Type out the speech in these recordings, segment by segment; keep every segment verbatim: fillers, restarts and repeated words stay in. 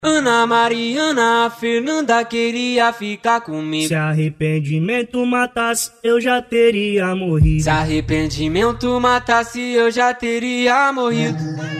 Ana Mariana, a Fernanda queria ficar comigo. Se arrependimento matasse, eu já teria morrido. Se arrependimento matasse, eu já teria morrido.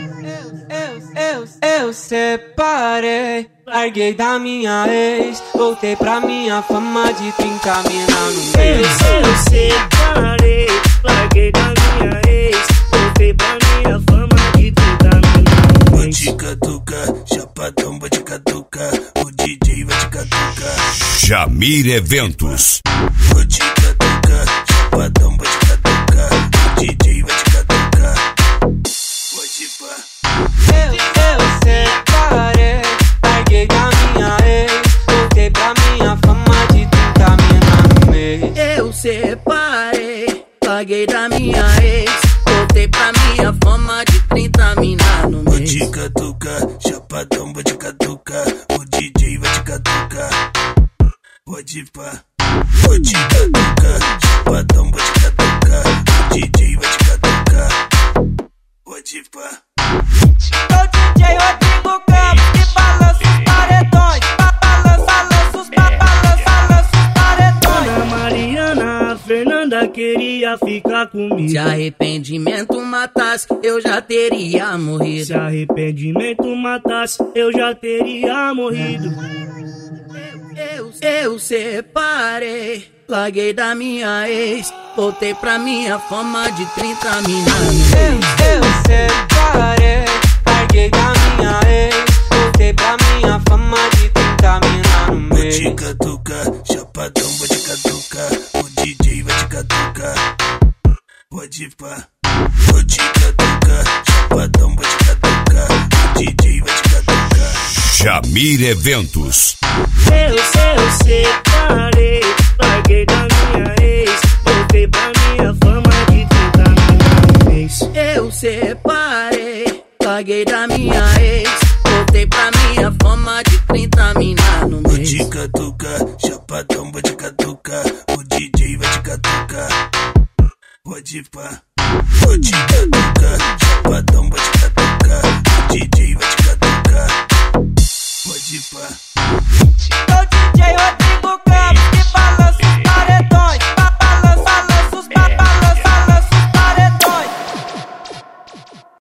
Eu, eu, eu, eu separei, larguei da minha ex, voltei pra minha fama de trinta mina no mês. Eu, eu separei, larguei da minha ex, voltei pra minha fama de trinta mina no mês. Vou te catucar, chapadão, vou te catucar, o D J vai te catucar. Jamir Eventos. Vou te catucar, chapadão, vou te catucar, o D J vai te catucar. Pode pá. Eu, eu separei, larguei da minha ex, voltei pra minha fama de trinta mina no mês. Eu separei, larguei da minha ex, voltei pra minha fama de trinta mina no Vou mês. te catucar, chapadão, vou te catucar, o D J vai te catucar. Pode pá. Vou te catucar, chapadão, vou te catucar, o D J vai te catucar. Pode pá. Sou D J Rodrigo Campos que balança os paredões, balança, balança os balança, balança os paredões. Ana Mariana, a Fernanda queria ficar comigo. Se arrependimento matasse, eu já teria morrido. Se arrependimento matasse, eu já teria morrido. Eu, eu separei, larguei da minha ex, voltei pra minha fama de trinta mina no mês. Eu, eu separei, larguei da minha ex, voltei pra minha fama de trinta mina no Vou mês. te catucar, chapadão, vou te catucar, o D J vai te catucar. Pode pá. Vou te catucar, chapadão, vou te catucar, o D J vai te catucar. Jamir Eventos. Eu, eu separei, larguei da minha ex, voltei pra minha fama de trinta mina no mês. Eu separei, larguei da minha ex, voltei pra minha fama de trinta mina no Vou mês. te catucar, chapadão, vou te catucar, o D J vai te catucar. Pode pá. Vou te catucar, chapadão, vou te catucar, o D J vai te catucar. Pode pá. Sou D J Rodrigo